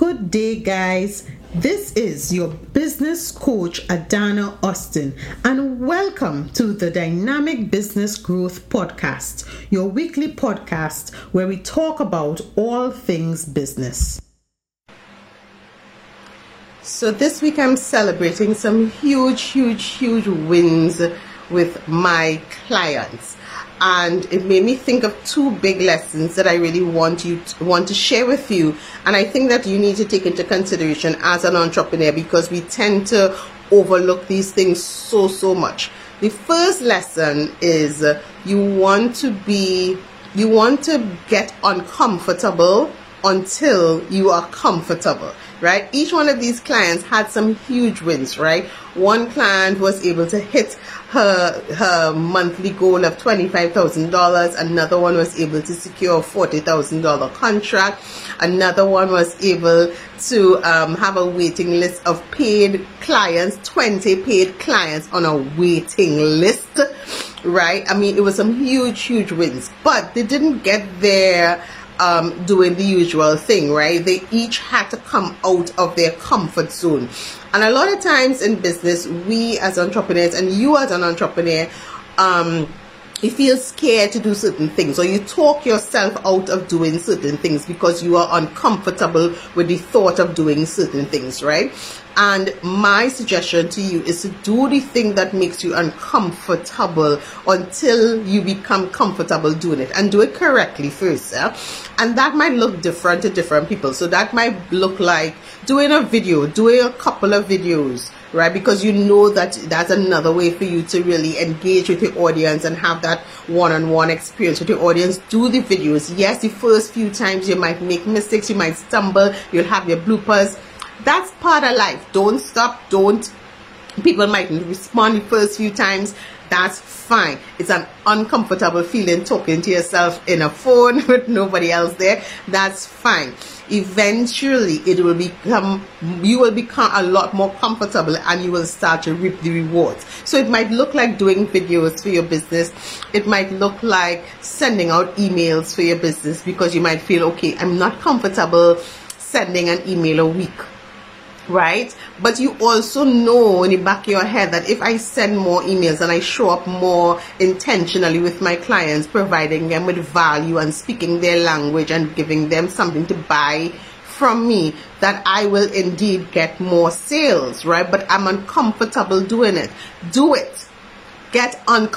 Good day, guys. This is your business coach, Adana Austin, and welcome to the Dynamic Business Growth Podcast, your weekly podcast where we talk about all things business. So this week I'm celebrating some huge wins with my clients. And it made me think of two big lessons that I really want to share with you. And I think that you need to take into consideration as an entrepreneur, because we tend to overlook these things so much. The first lesson is you want to get uncomfortable until you are comfortable, right? Each one of these clients had some huge wins, right? One client was able to hit her monthly goal of $25,000. Another one was able to secure a $40,000 contract. Another one was able to have a waiting list of paid clients, 20 paid clients on a waiting list, right? I mean, it was some huge wins, but they didn't get there doing the usual thing, right? They each had to come out of their comfort zone. And a lot of times in business, we as entrepreneurs and you as an entrepreneur, you feel scared to do certain things, or you talk yourself out of doing certain things because you are uncomfortable with the thought of doing certain things, right? And my suggestion to you is to do the thing that makes you uncomfortable until you become comfortable doing it, and do it correctly first. And that might look different to different people. So that might look like doing a video, doing a couple of videos, right? Because you know that that's another way for you to really engage with your audience and have that one-on-one experience with your audience. Do the videos. Yes, the first few times you might make mistakes, you might stumble, you'll have your bloopers. That's part of life. Don't stop. People mightn't respond the first few times. That's fine. It's an uncomfortable feeling talking to yourself in a phone with nobody else there. That's fine. Eventually, you will become a lot more comfortable, and you will start to reap the rewards. So it might look like doing videos for your business. It might look like sending out emails for your business, because you might feel, okay, I'm not comfortable sending an email a week, right? But you also know in the back of your head that if I send more emails and I show up more intentionally with my clients, providing them with value and speaking their language and giving them something to buy from me, that I will indeed get more sales, right? But I'm uncomfortable doing it. Do it. Get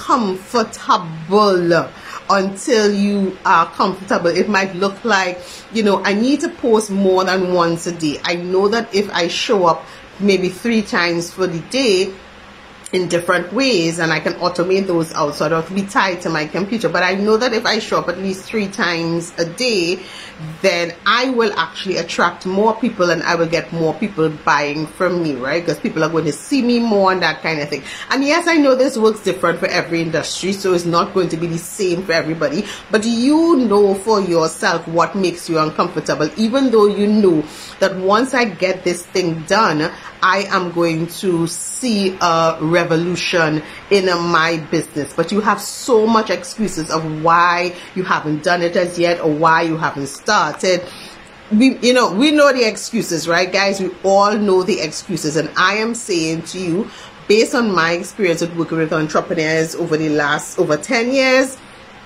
uncomfortable until you are comfortable. It might look like, I need to post more than once a day. I know that if I show up maybe 3 times for the day in different ways, and I can automate those out so I don't have to be tied to my computer, but I know that if I show up at least 3 times a day, then I will actually attract more people, and I will get more people buying from me, right? Because people are going to see me more and that kind of thing. And yes, I know this works different for every industry, so it's not going to be the same for everybody, but you know for yourself what makes you uncomfortable, even though you know that once I get this thing done, I am going to see a revolution in my business. But you have so much excuses of why you haven't done it as yet, or why you haven't started. We know the excuses, right, guys? We all know the excuses. And I am saying to you, based on my experience with working with entrepreneurs over 10 years,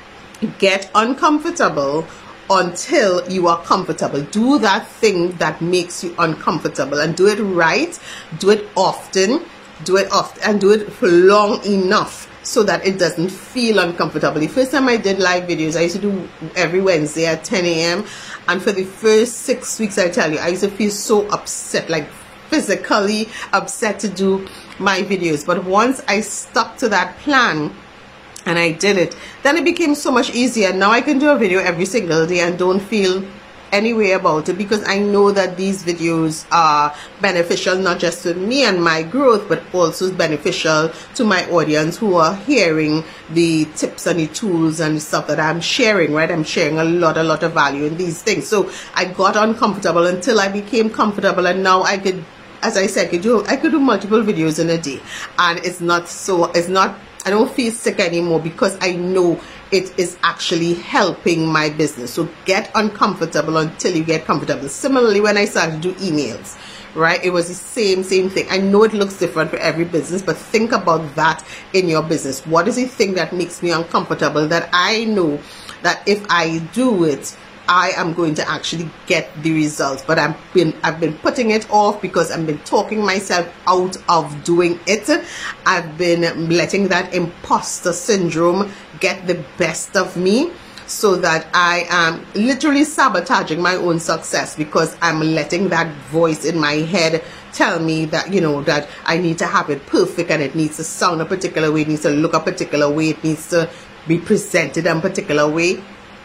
get uncomfortable until you are comfortable. Do that thing that makes you uncomfortable, and do it right. Do it often, and do it for long enough so that it doesn't feel uncomfortable. The first time I did live videos, I used to do every Wednesday at 10 a.m. And for the first 6 weeks, I tell you, I used to feel so upset, like physically upset to do my videos. But once I stuck to that plan and I did it, then it became so much easier. Now I can do a video every single day and don't feel any way about it, because I know that these videos are beneficial not just to me and my growth, but also beneficial to my audience who are hearing the tips and the tools and the stuff that I'm sharing, right? I'm sharing a lot of value in these things. So I got uncomfortable until I became comfortable, and now I could, as I said, I could do multiple videos in a day, and I don't feel sick anymore, because I know it is actually helping my business. So get uncomfortable until you get comfortable. Similarly, when I started to do emails, right, it was the same thing. I know it looks different for every business, but think about that in your business. What is the thing that makes me uncomfortable that I know that if I do it, I am going to actually get the results? But I've been putting it off because I've been talking myself out of doing it. I've been letting that imposter syndrome get the best of me, so that I am literally sabotaging my own success because I'm letting that voice in my head tell me that, you know, that I need to have it perfect, and it needs to sound a particular way, it needs to look a particular way, it needs to be presented in a particular way.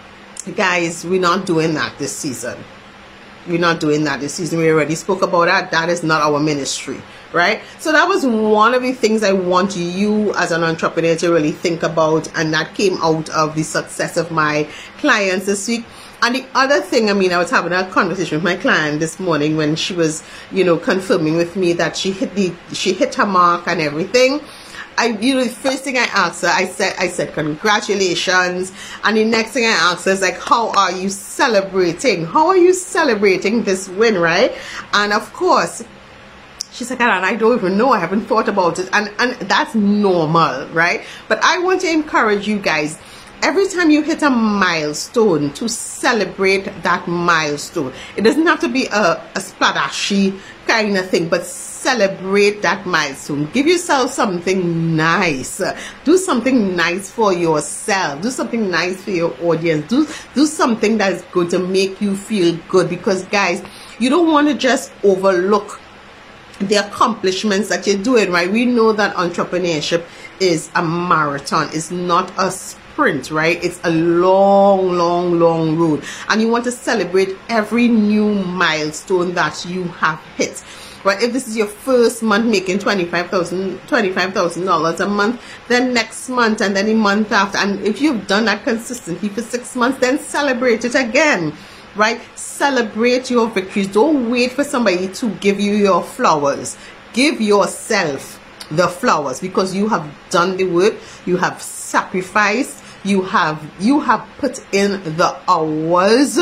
Guys, we're not doing that this season. We're not doing that this season. We already spoke about that. That is not our ministry, right? So that was one of the things I want you as an entrepreneur to really think about, and that came out of the success of my clients this week. And the other thing, I was having a conversation with my client this morning when she was, you know, confirming with me that she hit her mark and everything. The first thing I asked her, I said congratulations, and the next thing I asked her is like, how are you celebrating? How are you celebrating this win, right? And of course, she's like, and I don't even know, I haven't thought about it, and that's normal, right? But I want to encourage you guys, every time you hit a milestone, to celebrate that milestone. It doesn't have to be a splashy kind of thing, but celebrate that milestone. Give yourself something nice. Do something nice for yourself. Do something nice for your audience. Do something that's going to make you feel good, because guys, you don't want to just overlook the accomplishments that you're doing, right? We know that entrepreneurship is a marathon. It's not a sprint, right? It's a long road, and you want to celebrate every new milestone that you have hit. Right? If this is your first month making $25,000 a month, then next month, and then the month after, and if you've done that consistently for 6 months, then celebrate it again, right? Celebrate your victories. Don't wait for somebody to give you your flowers. Give yourself the flowers, because you have done the work, you have sacrificed, you have put in the hours,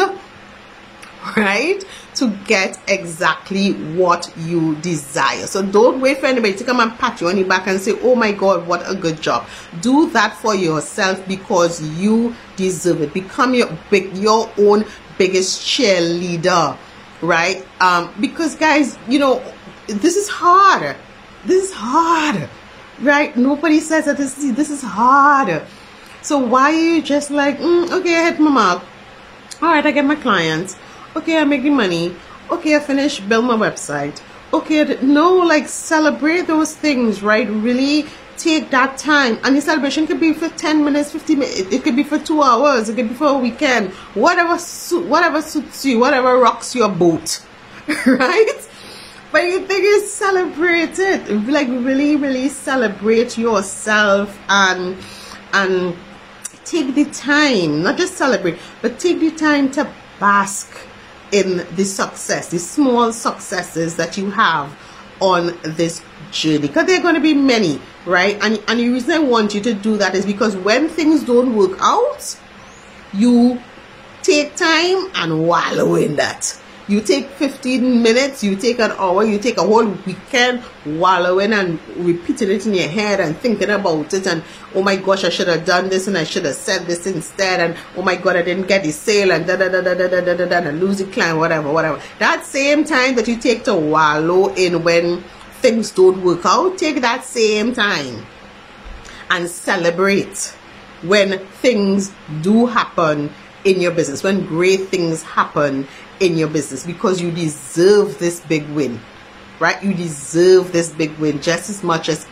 right, to get exactly what you desire. So don't wait for anybody to come and pat you on the back and say, oh my God, what a good job. Do that for yourself, because you deserve it. Become your own biggest cheerleader, right? Because guys, you know, this is hard. This is hard, right? Nobody says that this is hard. So why are you just like, okay, I hit my mark, all right, I get my clients, okay, I'm making money, okay, I finished build my website, okay? No, like, celebrate those things, right? Really take that time, and the celebration could be for 10 minutes, 15 minutes, it could be for 2 hours, it could be for a weekend, whatever suits you, whatever rocks your boat, right? But the thing is, celebrate it. Like, really celebrate yourself, and take the time, not just celebrate, but take the time to bask in the success, the small successes that you have on this journey, because there are going to be many, right? And the reason I want you to do that is because when things don't work out, you take time and wallow in that. You take 15 minutes, you take an hour, you take a whole weekend wallowing and repeating it in your head and thinking about it, and oh my gosh, I should have done this, and I should have said this instead, and oh my God, I didn't get the sale, and and lose the client, whatever. That same time that you take to wallow in when things don't work out, take that same time and celebrate when things do happen in your business, when great things happen in your business, because you deserve this big win, right? You deserve this big win just as much as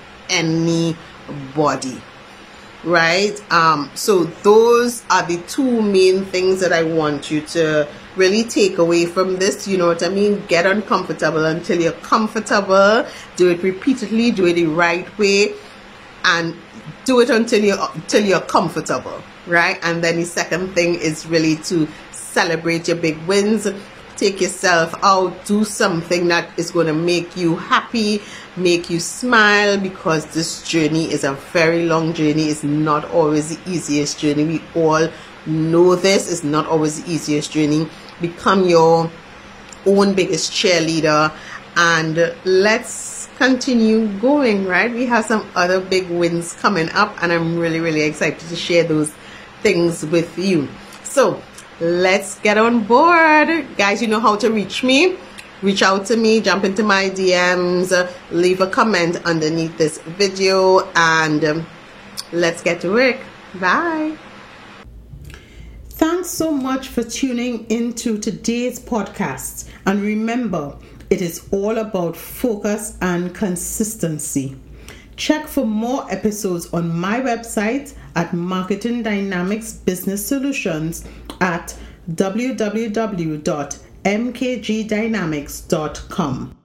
anybody, right? So those are the two main things that I want you to really take away from this. You know what I mean? Get uncomfortable until you're comfortable. Do it repeatedly, do it the right way, and do it until you're comfortable, right? And then the second thing is really to celebrate your big wins. take yourself out, do something that is going to make you happy, make you smile, because this journey is a very long journey. It's not always the easiest journey. We all know this. It's not always the easiest journey. Become your own biggest cheerleader, and let's continue going, right? We have some other big wins coming up, and I'm really, really excited to share those things with you. So let's get on board. Guys, you know how to reach me. Reach out to me, jump into my DMs, leave a comment underneath this video, and let's get to work. Bye. Thanks so much for tuning into today's podcast. And remember, it is all about focus and consistency. Check for more episodes on my website at Marketing Dynamics Business Solutions at www.mkgdynamics.com.